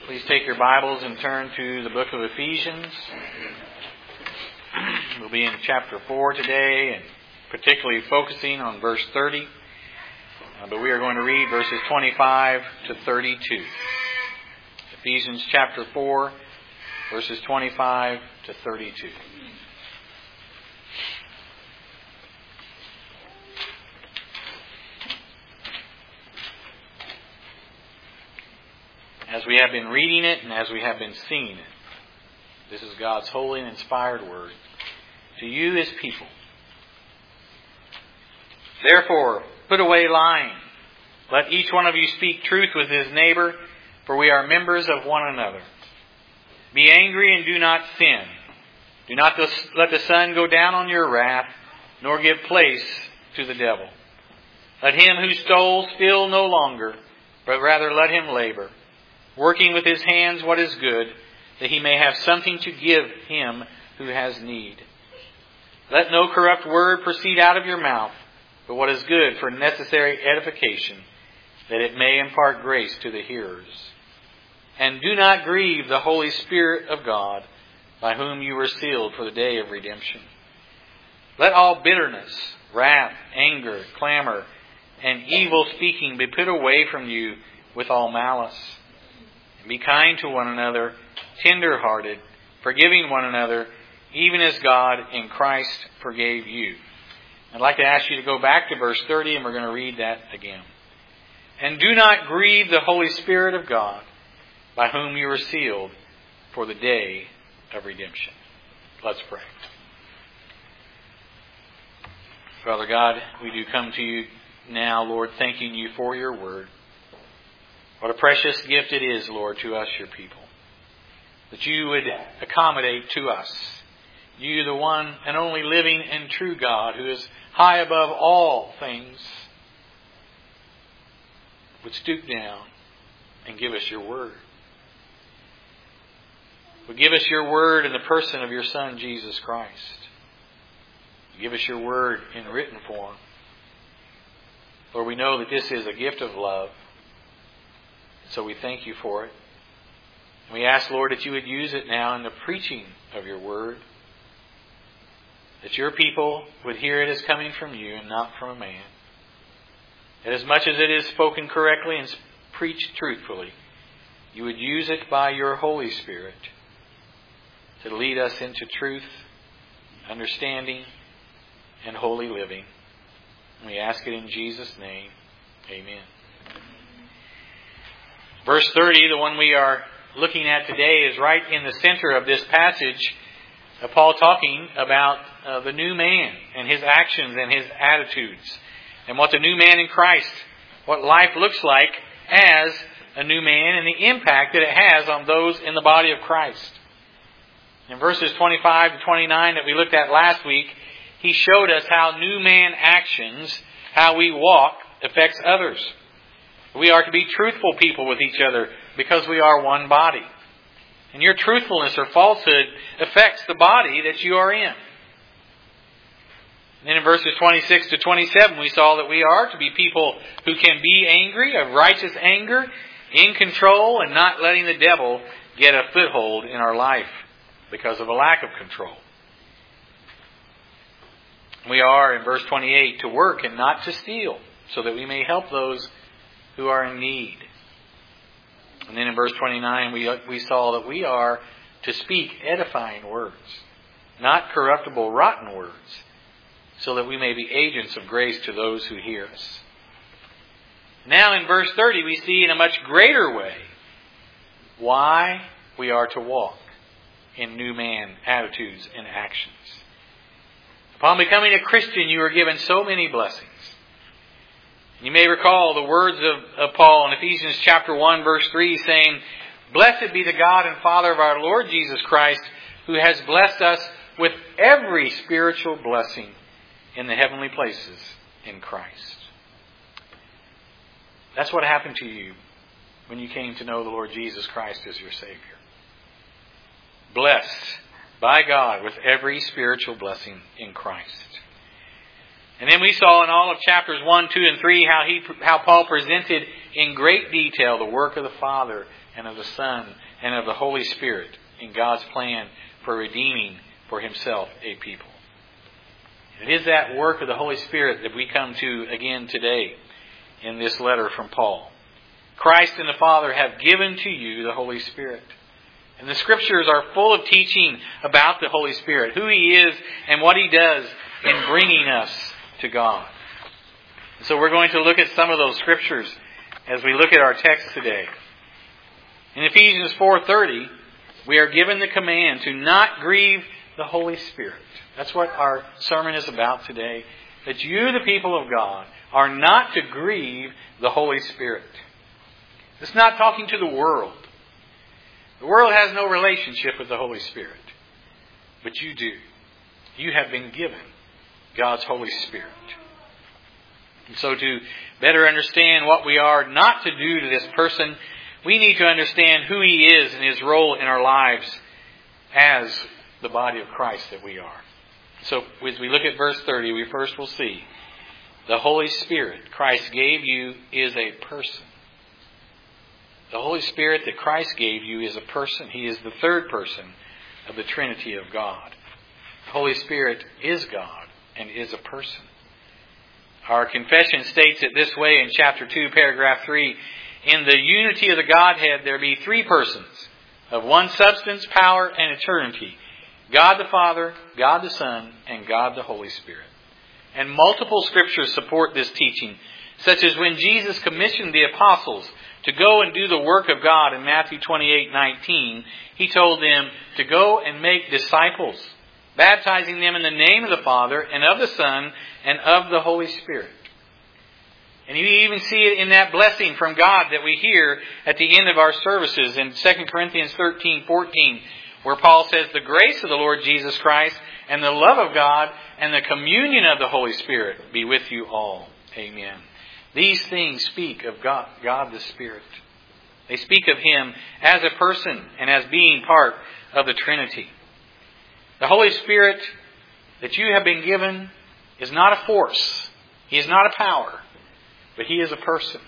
Please take your Bibles and turn to the book of Ephesians. We'll be in chapter 4 today, and particularly focusing on verse 30. But we are going to read verses 25 to 32. Ephesians chapter 4, verses 25 to 32. As we have been reading it and as we have been seeing it, this is God's holy and inspired word to you, His people. Therefore, put away lying. Let each one of you speak truth with his neighbor, for we are members of one another. Be angry and do not sin. Do not let the sun go down on your wrath, nor give place to the devil. Let him who stole steal no longer, but rather let him labor, working with his hands what is good, that he may have something to give him who has need. Let no corrupt word proceed out of your mouth, but what is good for necessary edification, that it may impart grace to the hearers. And do not grieve the Holy Spirit of God, by whom you were sealed for the day of redemption. Let all bitterness, wrath, anger, clamor, and evil speaking be put away from you with all malice. Be kind to one another, tender-hearted, forgiving one another, even as God in Christ forgave you. I'd like to ask you to go back to verse 30, and we're going to read that again. And do not grieve the Holy Spirit of God, by whom you were sealed for the day of redemption. Let's pray. Father God, we do come to you now, Lord, thanking you for your word. What a precious gift it is, Lord, to us, your people, that you would accommodate to us. You, the one and only living and true God, who is high above all things, would stoop down and give us your word. Would give us your word in the person of your Son, Jesus Christ. Give us your word in written form. Lord, we know that this is a gift of love. So we thank you for it. We ask, Lord, that you would use it now in the preaching of your word. That your people would hear it as coming from you and not from a man. That as much as it is spoken correctly and preached truthfully, you would use it by your Holy Spirit to lead us into truth, understanding, and holy living. And we ask it in Jesus' name. Amen. Verse 30, the one we are looking at today, is right in the center of this passage of Paul talking about the new man and his actions and his attitudes, and what the new man in Christ, what life looks like as a new man, and the impact that it has on those in the body of Christ. In verses 25 to 29 that we looked at last week, he showed us how new man actions, how we walk, affects others. We are to be truthful people with each other because we are one body. And your truthfulness or falsehood affects the body that you are in. And then in verses 26 to 27, we saw that we are to be people who can be angry, of righteous anger, in control, and not letting the devil get a foothold in our life because of a lack of control. We are, in verse 28, to work and not to steal, so that we may help those who are in need. And then in verse 29, we saw that we are to speak edifying words, not corruptible, rotten words, so that we may be agents of grace to those who hear us. Now in verse 30, we see in a much greater way why we are to walk in new man attitudes and actions. Upon becoming a Christian, you are given so many blessings. You may recall the words of Paul in Ephesians chapter 1, verse 3, saying, "Blessed be the God and Father of our Lord Jesus Christ, who has blessed us with every spiritual blessing in the heavenly places in Christ." That's what happened to you when you came to know the Lord Jesus Christ as your Savior. Blessed by God with every spiritual blessing in Christ. And then we saw in all of chapters 1, 2, and 3 how Paul presented in great detail the work of the Father and of the Son and of the Holy Spirit in God's plan for redeeming for Himself a people. It is that work of the Holy Spirit that we come to again today in this letter from Paul. Christ and the Father have given to you the Holy Spirit. And the Scriptures are full of teaching about the Holy Spirit, who He is and what He does in bringing us to God. So we're going to look at some of those Scriptures as we look at our text today. In Ephesians 4:30, we are given the command to not grieve the Holy Spirit. That's what our sermon is about today. That you, the people of God, are not to grieve the Holy Spirit. It's not talking to the world. The world has no relationship with the Holy Spirit. But you do. You have been given God's Holy Spirit. And so to better understand what we are not to do to this person, we need to understand who He is and His role in our lives as the body of Christ that we are. So as we look at verse 30, we first will see the Holy Spirit Christ gave you is a person. The Holy Spirit that Christ gave you is a person. He is the third person of the Trinity of God. The Holy Spirit is God and is a person. Our confession states it this way in chapter 2, paragraph 3. In the unity of the Godhead there be three persons of one substance, power, and eternity. God the Father, God the Son, and God the Holy Spirit. And multiple Scriptures support this teaching, such as when Jesus commissioned the apostles to go and do the work of God in Matthew 28:19, He told them to go and make disciples, baptizing them in the name of the Father and of the Son and of the Holy Spirit. And you even see it in that blessing from God that we hear at the end of our services in 2 Corinthians 13:14, where Paul says, the grace of the Lord Jesus Christ and the love of God and the communion of the Holy Spirit be with you all. Amen. These things speak of God the Spirit. They speak of Him as a person and as being part of the Trinity. The Holy Spirit that you have been given is not a force. He is not a power. But He is a person.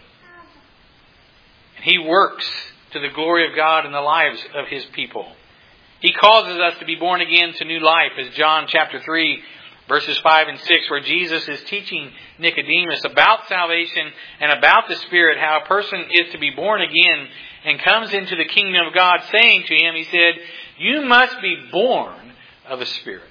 And He works to the glory of God in the lives of His people. He causes us to be born again to new life, as John chapter 3, verses 5 and 6, where Jesus is teaching Nicodemus about salvation and about the Spirit, how a person is to be born again and comes into the kingdom of God, saying to him, He said, you must be born of the Spirit.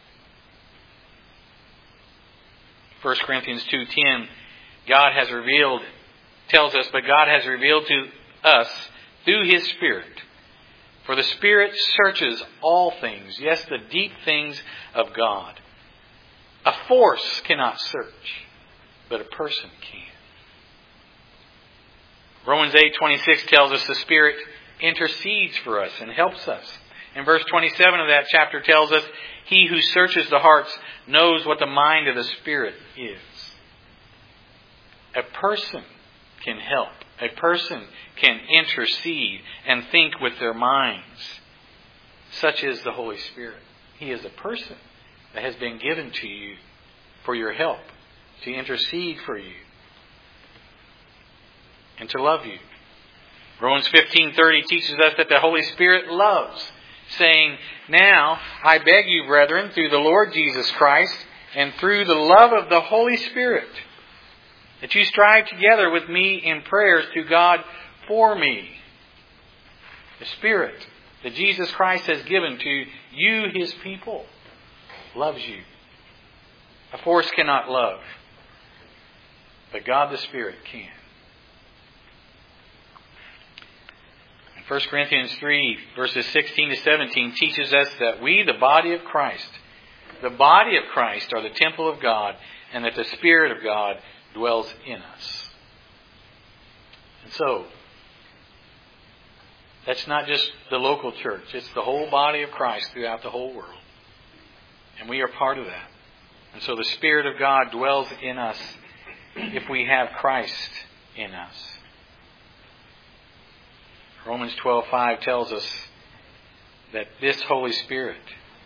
1 Corinthians 2:10, God has revealed, tells us, but God has revealed to us through His Spirit. For the Spirit searches all things, yes, the deep things of God. A force cannot search, but a person can. Romans 8:26 tells us the Spirit intercedes for us and helps us. And verse 27 of that chapter tells us, He who searches the hearts knows what the mind of the Spirit is. A person can help. A person can intercede and think with their minds. Such is the Holy Spirit. He is a person that has been given to you for your help, to intercede for you, and to love you. Romans 15:30 teaches us that the Holy Spirit loves, saying, now I beg you, brethren, through the Lord Jesus Christ and through the love of the Holy Spirit, that you strive together with me in prayers to God for me. The Spirit that Jesus Christ has given to you, His people, loves you. A force cannot love, but God the Spirit can. 1 Corinthians 3, verses 16 to 17 teaches us that we, the body of Christ, are the temple of God, and that the Spirit of God dwells in us. And so, that's not just the local church. It's the whole body of Christ throughout the whole world. And we are part of that. And so the Spirit of God dwells in us if we have Christ in us. Romans 12:5 tells us that this Holy Spirit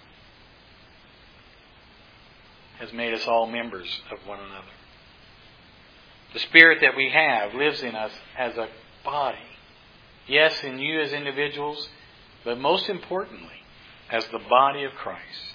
has made us all members of one another. The Spirit that we have lives in us as a body. Yes, in you as individuals, but most importantly, as the body of Christ.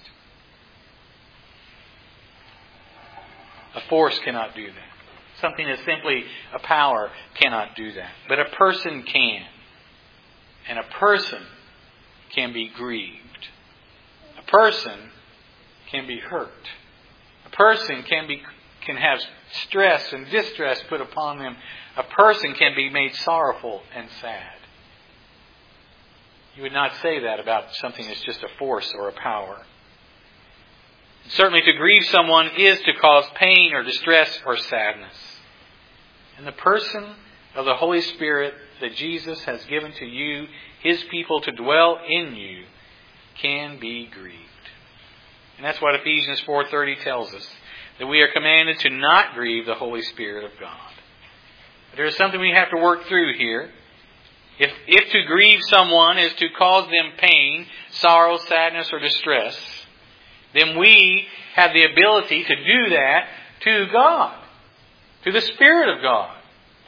A force cannot do that. Something that's simply a power cannot do that. But a person can. And a person can be grieved. A person can be hurt. A person can have stress and distress put upon them. A person can be made sorrowful and sad. You would not say that about something that's just a force or a power. Certainly to grieve someone is to cause pain or distress or sadness. And the person of the Holy Spirit that Jesus has given to you, His people to dwell in you, can be grieved. And that's what Ephesians 4:30 tells us, that we are commanded to not grieve the Holy Spirit of God. But there is something we have to work through here. If to grieve someone is to cause them pain, sorrow, sadness, or distress, then we have the ability to do that to God, to the Spirit of God.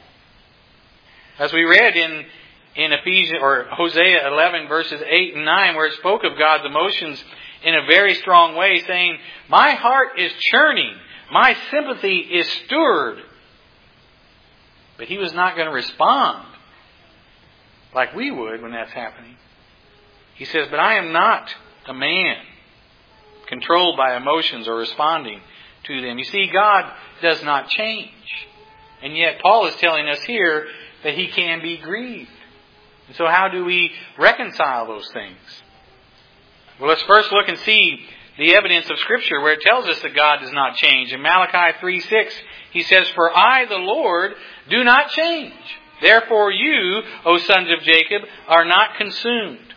As we read in Ephesians or Hosea 11 verses 8 and 9, where it spoke of God's emotions in a very strong way, saying, "My heart is churning, my sympathy is stirred." But He was not going to respond like we would when that's happening. He says, "But I am not a man controlled by emotions or responding to them." You see, God does not change. And yet Paul is telling us here that He can be grieved. And so how do we reconcile those things? Well, let's first look and see the evidence of Scripture where it tells us that God does not change. In Malachi 3:6, He says, "For I, the Lord, do not change. Therefore you, O sons of Jacob, are not consumed."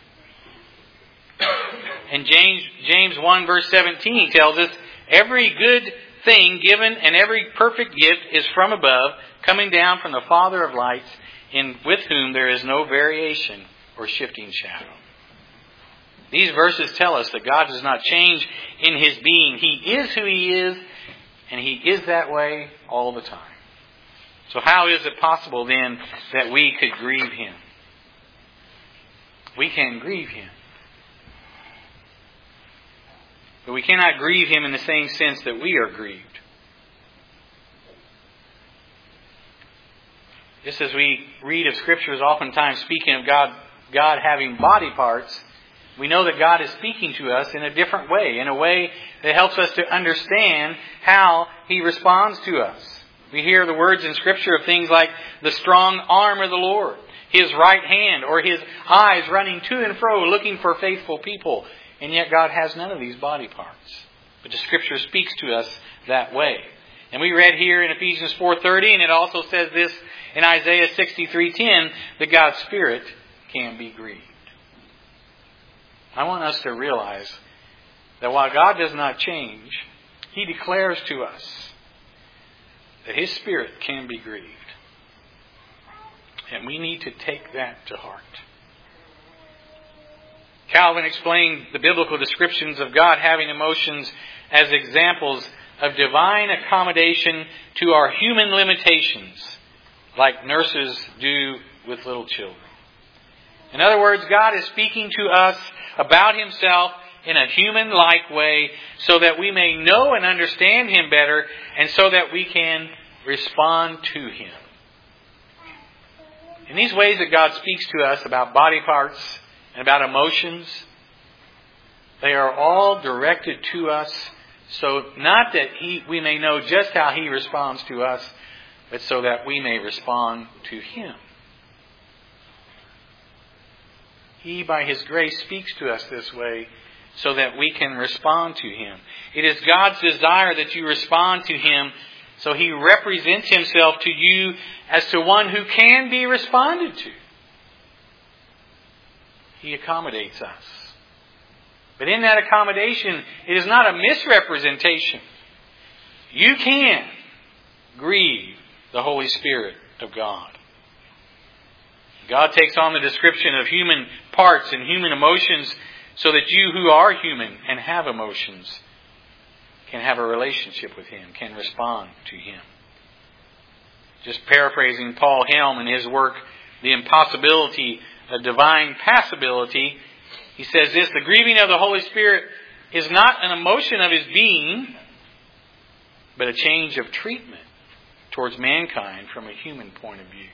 And James 1 verse 17 tells us, "Every good thing given and every perfect gift is from above, coming down from the Father of lights, with whom there is no variation or shifting shadow." These verses tell us that God does not change in His being. He is who He is, and He is that way all the time. So how is it possible then that we could grieve Him? We can grieve Him. But we cannot grieve Him in the same sense that we are grieved. Just as we read of Scriptures oftentimes speaking of God having body parts, we know that God is speaking to us in a different way, in a way that helps us to understand how He responds to us. We hear the words in Scripture of things like the strong arm of the Lord, His right hand, or His eyes running to and fro looking for faithful people. And yet God has none of these body parts. But the Scripture speaks to us that way. And we read here in Ephesians 4:30, and it also says this in Isaiah 63:10, that God's Spirit can be grieved. I want us to realize that while God does not change, He declares to us that His Spirit can be grieved. And we need to take that to heart. Calvin explained the biblical descriptions of God having emotions as examples of divine accommodation to our human limitations, like nurses do with little children. In other words, God is speaking to us about Himself in a human-like way so that we may know and understand Him better and so that we can respond to Him. In these ways that God speaks to us about body parts and about emotions, they are all directed to us, so not that we may know just how He responds to us, but so that we may respond to Him. He, by His grace, speaks to us this way so that we can respond to Him. It is God's desire that you respond to Him, so He represents Himself to you as to one who can be responded to. He accommodates us. But in that accommodation, it is not a misrepresentation. You can grieve the Holy Spirit of God. God takes on the description of human parts and human emotions so that you who are human and have emotions can have a relationship with Him, can respond to Him. Just paraphrasing Paul Helm in his work the impossibility of divine passibility, he says this: the grieving of the Holy Spirit is not an emotion of His being, but a change of treatment towards mankind from a human point of view.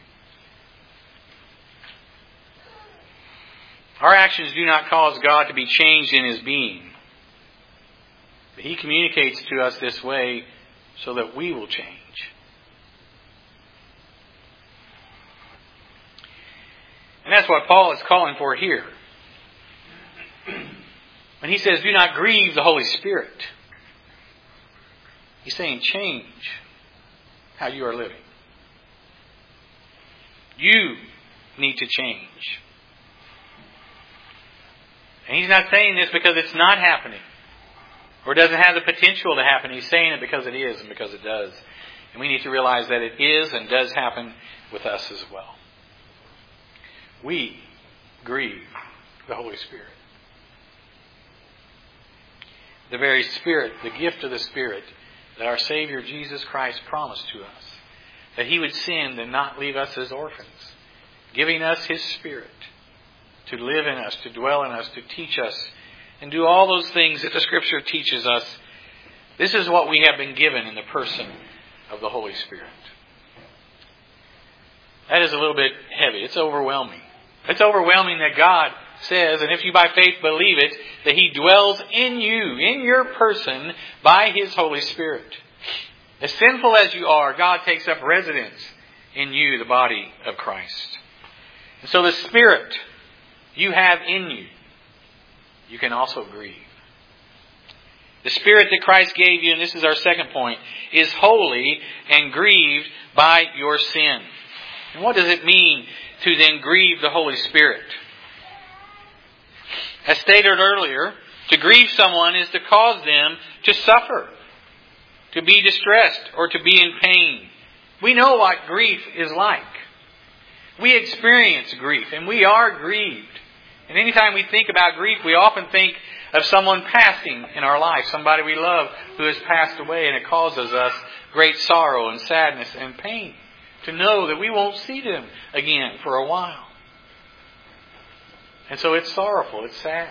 Our actions do not cause God to be changed in His being. But He communicates to us this way so that we will change. And that's what Paul is calling for here. When he says, do not grieve the Holy Spirit, he's saying change how you are living. You need to change. And he's not saying this because it's not happening, or doesn't have the potential to happen. He's saying it because it is and because it does. And we need to realize that it is and does happen with us as well. We grieve the Holy Spirit. The very Spirit, the gift of the Spirit that our Savior Jesus Christ promised to us. That He would send and not leave us as orphans. Giving us His Spirit to live in us, to dwell in us, to teach us, and do all those things that the Scripture teaches us. This is what we have been given in the person of the Holy Spirit. That is a little bit heavy. It's overwhelming. It's overwhelming that God says, and if you by faith believe it, that He dwells in you, in your person, by His Holy Spirit. As sinful as you are, God takes up residence in you, the body of Christ. And so the Spirit you have in you, you can also grieve. The Spirit that Christ gave you, and this is our second point, is holy and grieved by your sin. And what does it mean to then grieve the Holy Spirit? As stated earlier, to grieve someone is to cause them to suffer, to be distressed, or to be in pain. We know what grief is like. We experience grief, and we are grieved. And anytime we think about grief, we often think of someone passing in our life, somebody we love who has passed away, and it causes us great sorrow and sadness and pain to know that we won't see them again for a while. And so it's sorrowful, it's sad.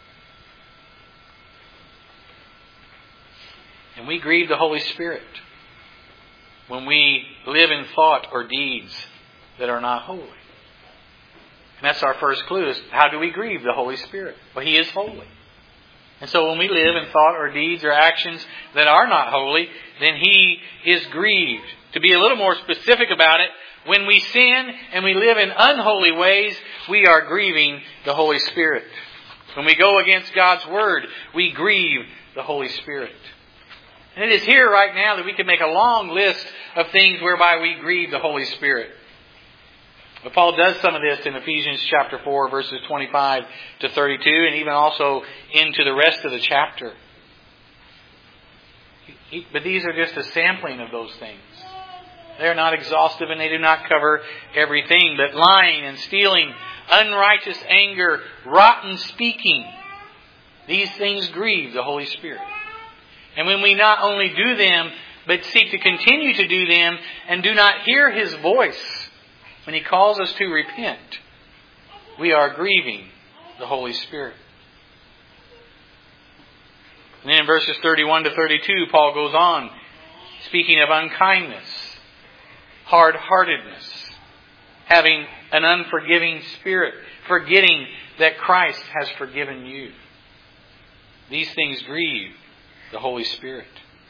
And we grieve the Holy Spirit when we live in thought or deeds that are not holy. And that's our first clue, is how do we grieve the Holy Spirit? Well, He is holy. And so when we live in thought or deeds or actions that are not holy, then He is grieved. To be a little more specific about it, when we sin and we live in unholy ways, we are grieving the Holy Spirit. When we go against God's Word, we grieve the Holy Spirit. And it is here right now that we can make a long list of things whereby we grieve the Holy Spirit. But Paul does some of this in Ephesians chapter 4, verses 25 to 32, and even also into the rest of the chapter. But these are just a sampling of those things. They are not exhaustive and they do not cover everything. But lying and stealing, unrighteous anger, rotten speaking, these things grieve the Holy Spirit. And when we not only do them, but seek to continue to do them and do not hear His voice when He calls us to repent, we are grieving the Holy Spirit. And then in verses 31 to 32, Paul goes on, speaking of unkindness, hard-heartedness, having an unforgiving spirit, forgetting that Christ has forgiven you. These things grieve the Holy Spirit.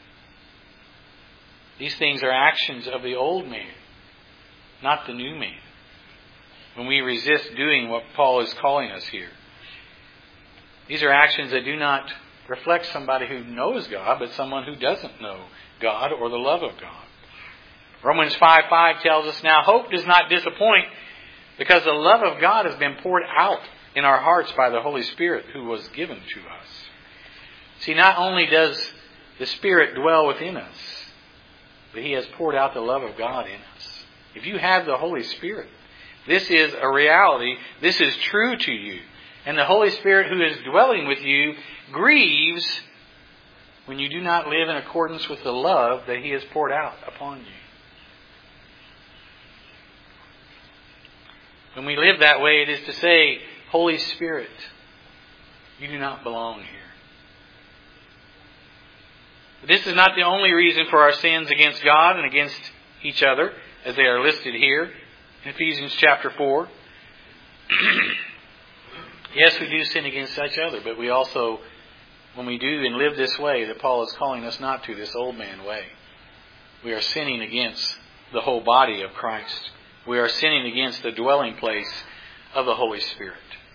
These things are actions of the old man, not the new man. When we resist doing what Paul is calling us here. These are actions that do not reflect somebody who knows God, but someone who doesn't know God or the love of God. Romans 5:5 tells us, now hope does not disappoint, because the love of God has been poured out in our hearts by the Holy Spirit who was given to us. See, not only does the Spirit dwell within us, but He has poured out the love of God in us. If you have the Holy Spirit, this is a reality. This is true to you. And the Holy Spirit who is dwelling with you grieves when you do not live in accordance with the love that He has poured out upon you. When we live that way, it is to say, Holy Spirit, you do not belong here. But this is not the only reason for our sins against God and against each other, as they are listed here in Ephesians chapter 4. Yes, we do sin against each other, but we also, when we do and live this way that Paul is calling us not to, this old man way, we are sinning against the whole body of Christ. We are sinning against the dwelling place of the Holy Spirit.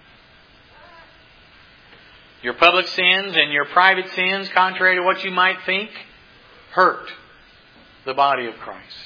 Your public sins and your private sins, contrary to what you might think, hurt the body of Christ.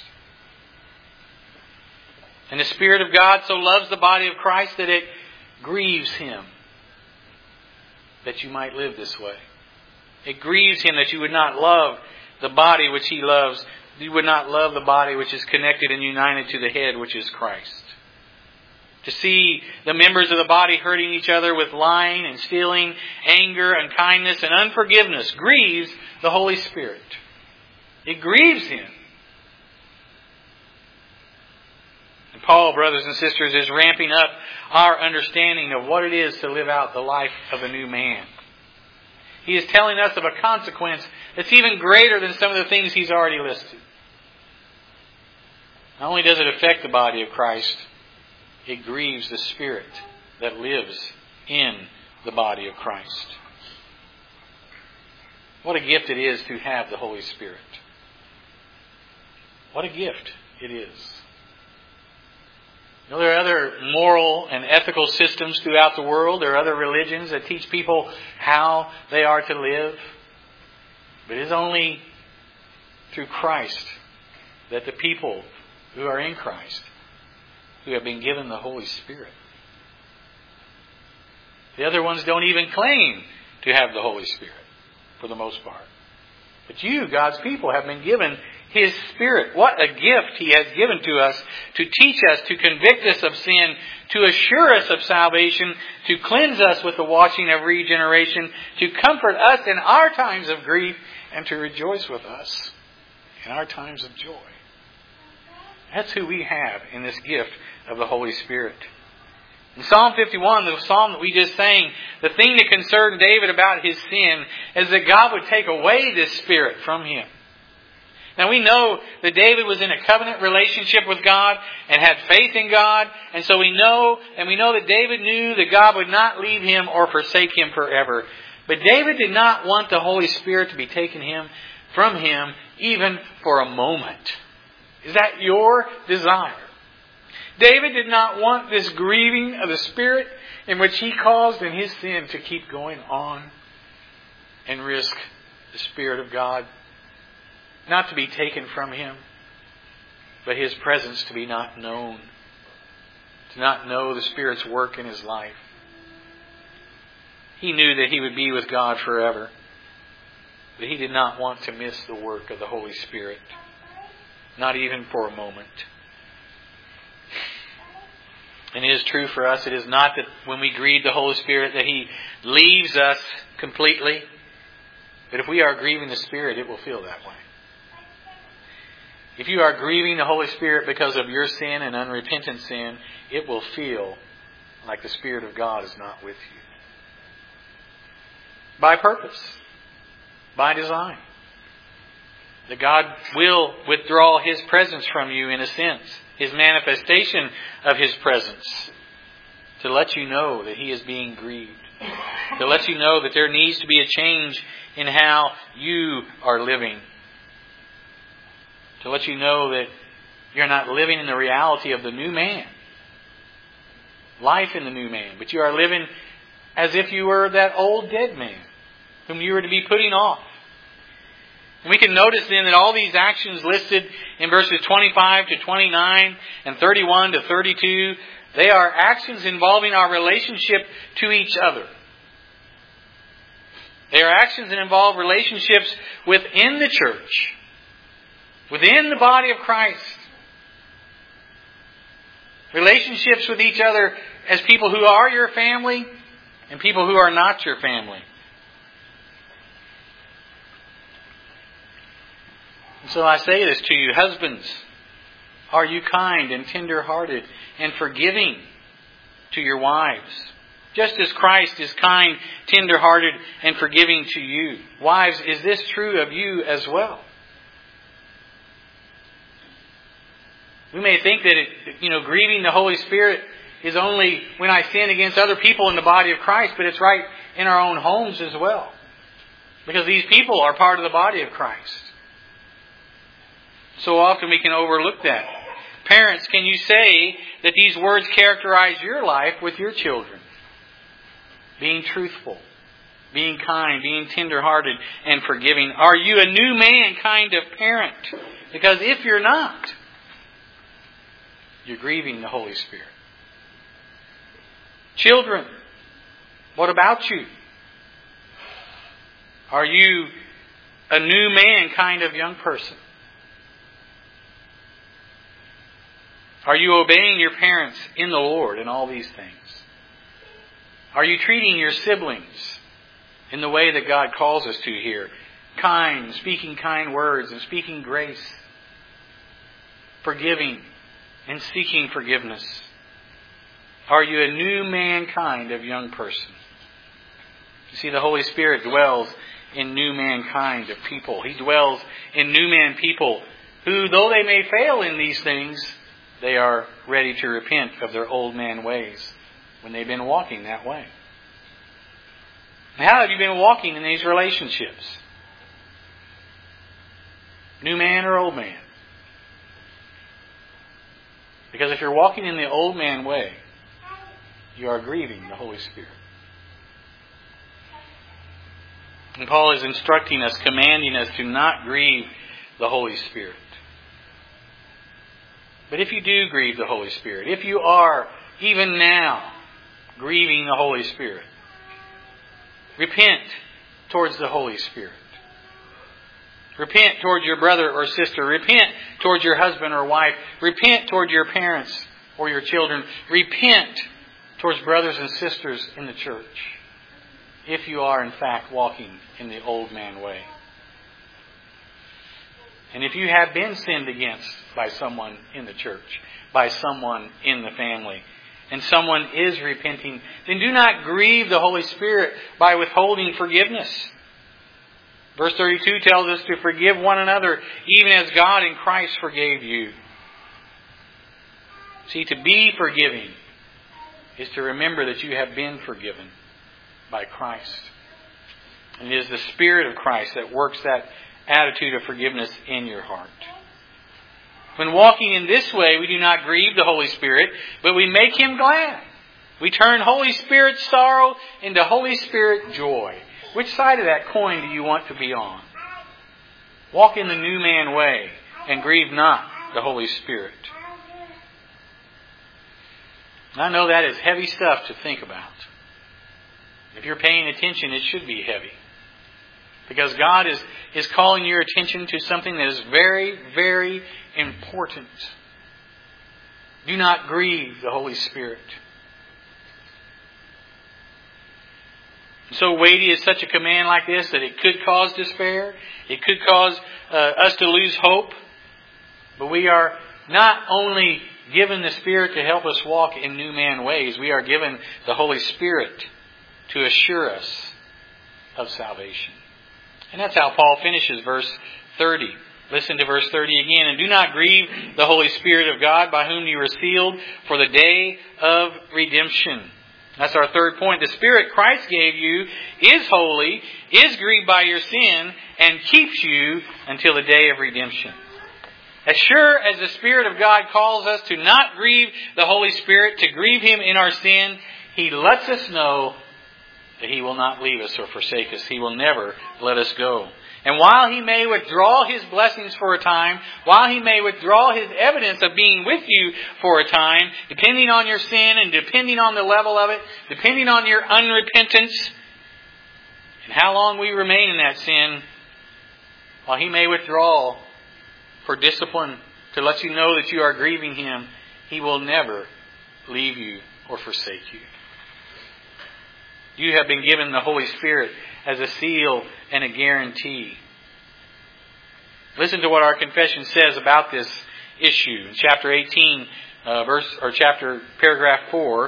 And the Spirit of God so loves the body of Christ that it grieves Him that you might live this way. It grieves Him that you would not love the body which He loves. You would not love the body which is connected and united to the head, which is Christ. To see the members of the body hurting each other with lying and stealing, anger, unkindness, and unforgiveness grieves the Holy Spirit. It grieves Him. And Paul, brothers and sisters, is ramping up our understanding of what it is to live out the life of a new man. He is telling us of a consequence that's even greater than some of the things he's already listed. Not only does it affect the body of Christ, it grieves the Spirit that lives in the body of Christ. What a gift it is to have the Holy Spirit. What a gift it is. You know, there are other moral and ethical systems throughout the world. There are other religions that teach people how they are to live. But it is only through Christ that the people who are in Christ, who have been given the Holy Spirit. The other ones don't even claim to have the Holy Spirit, for the most part. But you, God's people, have been given His Spirit. What a gift He has given to us to teach us, to convict us of sin, to assure us of salvation, to cleanse us with the washing of regeneration, to comfort us in our times of grief, and to rejoice with us in our times of joy. That's who we have in this gift of the Holy Spirit. In Psalm 51, the psalm that we just sang, the thing that concerned David about his sin is that God would take away this Spirit from him. Now we know that David was in a covenant relationship with God and had faith in God. And so we know that David knew that God would not leave him or forsake him forever. But David did not want the Holy Spirit to be taken from him even for a moment. Is that your desire? David did not want this grieving of the Spirit in which he caused in his sin to keep going on and risk the Spirit of God not to be taken from him, but His presence to be not known, to not know the Spirit's work in his life. He knew that he would be with God forever, but he did not want to miss the work of the Holy Spirit. Not even for a moment. And it is true for us. It is not that when we grieve the Holy Spirit that He leaves us completely. But if we are grieving the Spirit, it will feel that way. If you are grieving the Holy Spirit because of your sin and unrepentant sin, it will feel like the Spirit of God is not with you. By purpose. By design. That God will withdraw His presence from you in a sense. His manifestation of His presence. To let you know that He is being grieved. To let you know that there needs to be a change in how you are living. To let you know that you're not living in the reality of the new man. Life in the new man. But you are living as if you were that old dead man whom you were to be putting off. And we can notice then that all these actions listed in verses 25 to 29 and 31 to 32, they are actions involving our relationship to each other. They are actions that involve relationships within the church, within the body of Christ. Relationships with each other as people who are your family and people who are not your family. So I say this to you, husbands, are you kind and tender-hearted and forgiving to your wives, just as Christ is kind, tender-hearted, and forgiving to you. Wives, is this true of you as well? We may think that grieving the Holy Spirit is only when I sin against other people in the body of Christ, but it's right in our own homes as well. Because these people are part of the body of Christ. So often we can overlook that. Parents, can you say that these words characterize your life with your children? Being truthful, being kind, being tender-hearted, and forgiving. Are you a new man kind of parent? Because if you're not, you're grieving the Holy Spirit. Children, what about you? Are you a new man kind of young person? Are you obeying your parents in the Lord in all these things? Are you treating your siblings in the way that God calls us to here? Kind, speaking kind words and speaking grace. Forgiving and seeking forgiveness. Are you a new mankind of young person? You see, the Holy Spirit dwells in new mankind of people. He dwells in new man people who, though they may fail in these things, they are ready to repent of their old man ways when they've been walking that way. And how have you been walking in these relationships? New man or old man? Because if you're walking in the old man way, you are grieving the Holy Spirit. And Paul is instructing us, commanding us to not grieve the Holy Spirit. But if you do grieve the Holy Spirit, if you are, even now, grieving the Holy Spirit, repent towards the Holy Spirit. Repent towards your brother or sister. Repent towards your husband or wife. Repent toward your parents or your children. Repent towards brothers and sisters in the church, if you are in fact walking in the old man way. And if you have been sinned against by someone in the church, by someone in the family, and someone is repenting, then do not grieve the Holy Spirit by withholding forgiveness. Verse 32 tells us to forgive one another, even as God in Christ forgave you. See, to be forgiving is to remember that you have been forgiven by Christ. And it is the Spirit of Christ that works that attitude of forgiveness in your heart. When walking in this way, we do not grieve the Holy Spirit, but we make Him glad. We turn Holy Spirit sorrow into Holy Spirit joy. Which side of that coin do you want to be on? Walk in the new man way and grieve not the Holy Spirit. I know that is heavy stuff to think about. If you're paying attention, it should be heavy. Because God is calling your attention to something that is very, very important. Do not grieve the Holy Spirit. So weighty is such a command like this that it could cause despair. It could cause us to lose hope. But we are not only given the Spirit to help us walk in new man ways, we are given the Holy Spirit to assure us of salvation. And that's how Paul finishes verse 30. Listen to verse 30 again. And do not grieve the Holy Spirit of God, by whom you were sealed for the day of redemption. That's our third point. The Spirit Christ gave you is holy, is grieved by your sin, and keeps you until the day of redemption. As sure as the Spirit of God calls us to not grieve the Holy Spirit, to grieve Him in our sin, He lets us know that He will not leave us or forsake us. He will never let us go. And while He may withdraw His blessings for a time, while He may withdraw His evidence of being with you for a time, depending on your sin and depending on the level of it, depending on your unrepentance, and how long we remain in that sin, while He may withdraw for discipline to let you know that you are grieving Him, He will never leave you or forsake you. You have been given the Holy Spirit as a seal and a guarantee. Listen to what our confession says about this issue. In chapter 18, paragraph 4,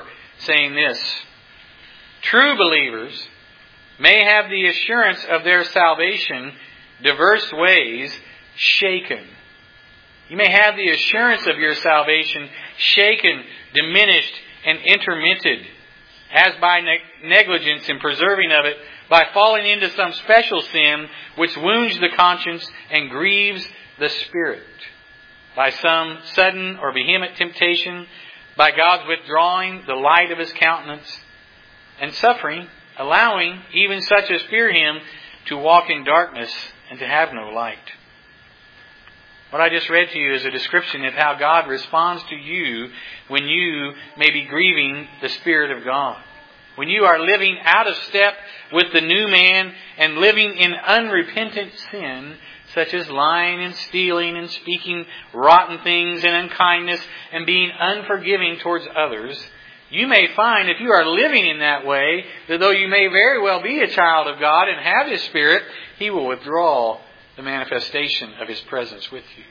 saying this: true believers may have the assurance of their salvation diverse ways shaken. You may have the assurance of your salvation shaken, diminished, and intermitted, as by negligence in preserving of it, by falling into some special sin which wounds the conscience and grieves the spirit, by some sudden or vehement temptation, by God's withdrawing the light of His countenance, and suffering, allowing even such as fear Him to walk in darkness and to have no light. What I just read to you is a description of how God responds to you when you may be grieving the Spirit of God. When you are living out of step with the new man and living in unrepentant sin, such as lying and stealing and speaking rotten things and unkindness and being unforgiving towards others, you may find, if you are living in that way, that though you may very well be a child of God and have His Spirit, He will withdraw the manifestation of His presence with you.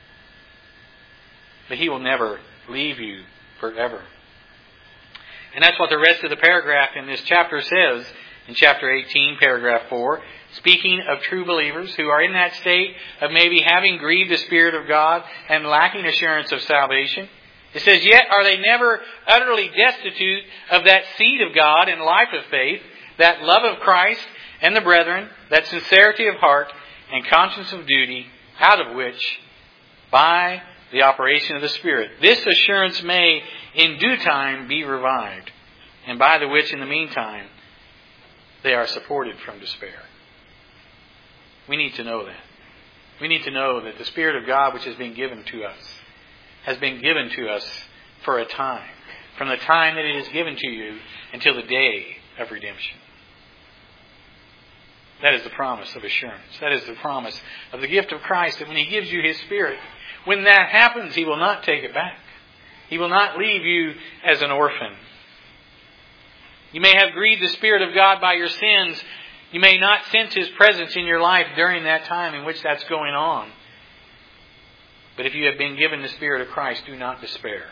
But He will never leave you forever. And that's what the rest of the paragraph in this chapter says, in chapter 18, paragraph 4, speaking of true believers who are in that state of maybe having grieved the Spirit of God and lacking assurance of salvation. It says, yet are they never utterly destitute of that seed of God and life of faith, that love of Christ and the brethren, that sincerity of heart and conscience of duty, out of which, by the operation of the Spirit, this assurance may in due time be revived, and by the which in the meantime they are supported from despair. We need to know that. We need to know that the Spirit of God which has been given to us has been given to us for a time, from the time that it is given to you until the day of redemption. That is the promise of assurance. That is the promise of the gift of Christ, that when He gives you His Spirit, when that happens, He will not take it back. He will not leave you as an orphan. You may have grieved the Spirit of God by your sins. You may not sense His presence in your life during that time in which that's going on. But if you have been given the Spirit of Christ, do not despair.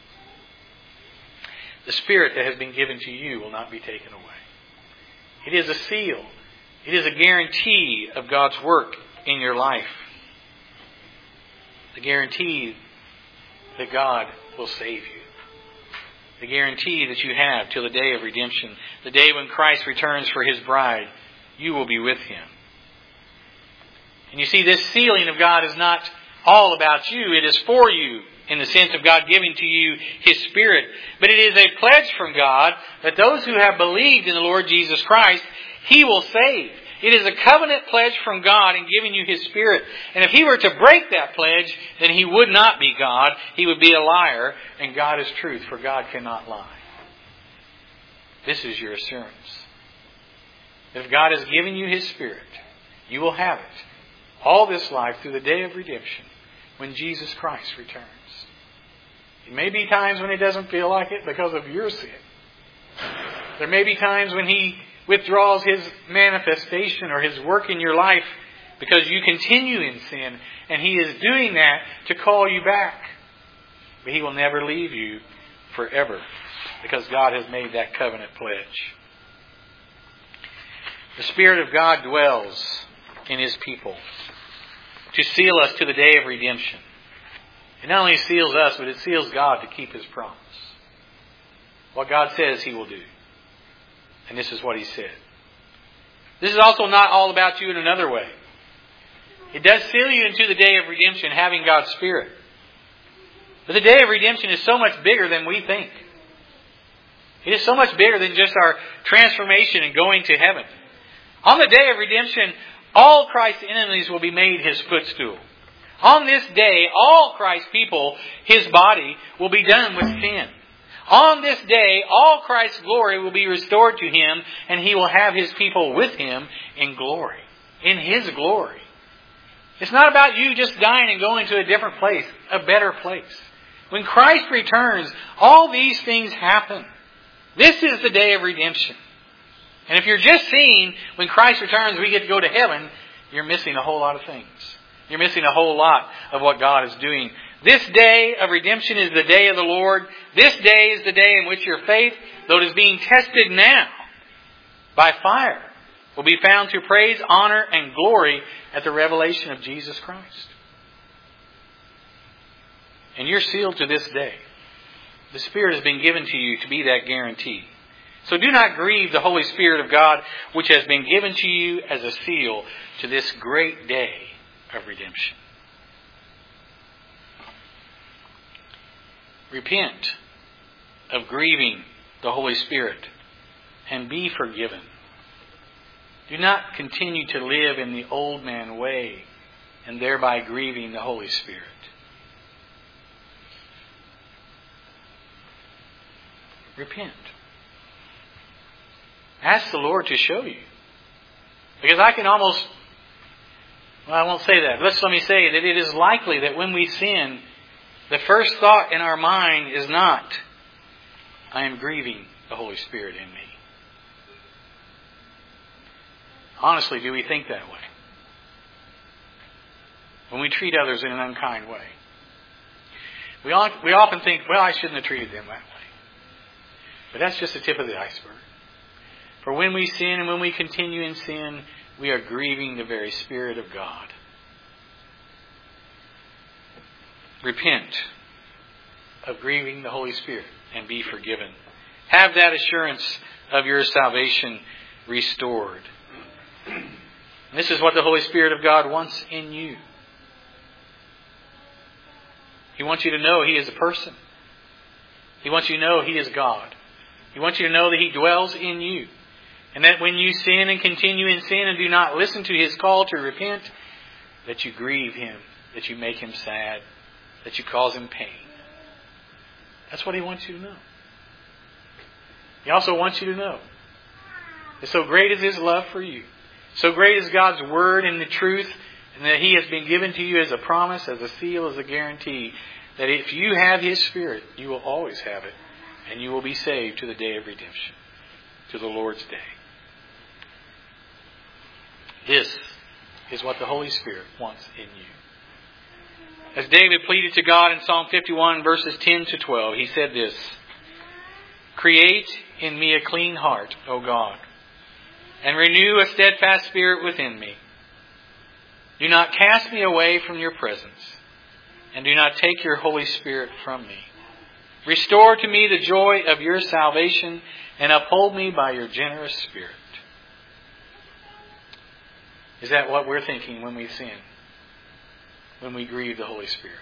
The Spirit that has been given to you will not be taken away. It is a seal. It is a guarantee of God's work in your life. The guarantee that God will save you. The guarantee that you have till the day of redemption. The day when Christ returns for His bride. You will be with Him. And you see, this sealing of God is not all about you. It is for you, in the sense of God giving to you His Spirit. But it is a pledge from God that those who have believed in the Lord Jesus Christ, He will save. It is a covenant pledge from God in giving you His Spirit. And if He were to break that pledge, then He would not be God. He would be a liar. And God is truth, for God cannot lie. This is your assurance. If God has given you His Spirit, you will have it all this life through the day of redemption, when Jesus Christ returns. It may be times when it doesn't feel like it because of your sin. There may be times when He withdraws His manifestation or His work in your life because you continue in sin, and He is doing that to call you back. But He will never leave you forever, because God has made that covenant pledge. The Spirit of God dwells in His people to seal us to the day of redemption. It not only seals us, but it seals God to keep His promise. What God says He will do. And this is what He said. This is also not all about you in another way. It does seal you into the day of redemption, having God's Spirit. But the day of redemption is so much bigger than we think. It is so much bigger than just our transformation and going to heaven. On the day of redemption, all Christ's enemies will be made His footstool. On this day, all Christ's people, His body, will be done with sin. On this day, all Christ's glory will be restored to Him, and He will have His people with Him in glory. In His glory. It's not about you just dying and going to a different place, a better place. When Christ returns, all these things happen. This is the day of redemption. And if you're just seeing when Christ returns we get to go to heaven, you're missing a whole lot of things. You're missing a whole lot of what God is doing This day of redemption is the day of the Lord. This day is the day in which your faith, though it is being tested now by fire, will be found to praise, honor, and glory at the revelation of Jesus Christ. And you're sealed to this day. The Spirit has been given to you to be that guarantee. So do not grieve the Holy Spirit of God, which has been given to you as a seal to this great day of redemption. Repent of grieving the Holy Spirit and be forgiven. Do not continue to live in the old man way and thereby grieving the Holy Spirit. Repent. Ask the Lord to show you. Because I can almost, I won't say that. Let me say that it is likely that when we sin, the first thought in our mind is not, I am grieving the Holy Spirit in me. Honestly, do we think that way? When we treat others in an unkind way. We often think, well, I shouldn't have treated them that way. But that's just the tip of the iceberg. For when we sin and when we continue in sin, we are grieving the very Spirit of God. Repent of grieving the Holy Spirit and be forgiven. Have that assurance of your salvation restored. And this is what the Holy Spirit of God wants in you. He wants you to know He is a person. He wants you to know He is God. He wants you to know that He dwells in you. And that when you sin and continue in sin and do not listen to His call to repent, that you grieve Him, that you make Him sad, that you cause Him pain. That's what He wants you to know. He also wants you to know that so great is His love for you, so great is God's Word and the truth, and that He has been given to you as a promise, as a seal, as a guarantee, that if you have His Spirit, you will always have it, and you will be saved to the day of redemption, to the Lord's day. This is what the Holy Spirit wants in you. As David pleaded to God in Psalm 51, verses 10 to 12, he said this, "Create in me a clean heart, O God, and renew a steadfast spirit within me. Do not cast me away from your presence, and do not take your Holy Spirit from me. Restore to me the joy of your salvation, and uphold me by your generous Spirit." Is that what we're thinking when we sin? When we grieve the Holy Spirit?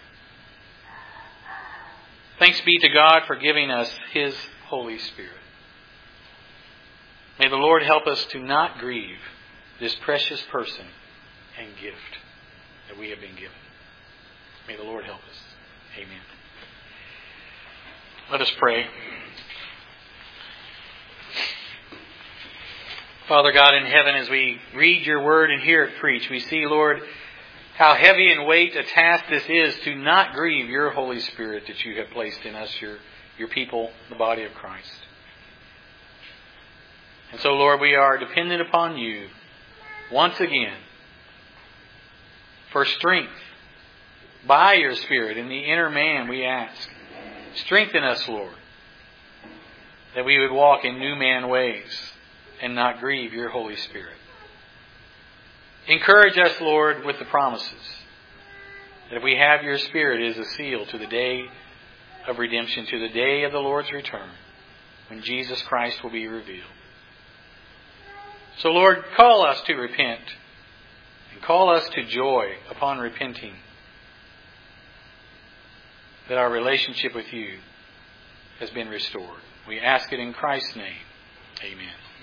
Thanks be to God for giving us His Holy Spirit. May the Lord help us to not grieve this precious person and gift that we have been given. May the Lord help us. Amen. Let us pray. Father God in heaven, as we read your word and hear it preached, we see, Lord, how heavy and weight a task this is to not grieve your Holy Spirit that you have placed in us, your people, the body of Christ. And so, Lord, we are dependent upon you once again for strength by your Spirit in the inner man, we ask. Strengthen us, Lord, that we would walk in new man ways and not grieve your Holy Spirit. Encourage us, Lord, with the promises that if we have your Spirit, it is a seal to the day of redemption, to the day of the Lord's return, when Jesus Christ will be revealed. So, Lord, call us to repent and call us to joy upon repenting, that our relationship with you has been restored. We ask it in Christ's name. Amen.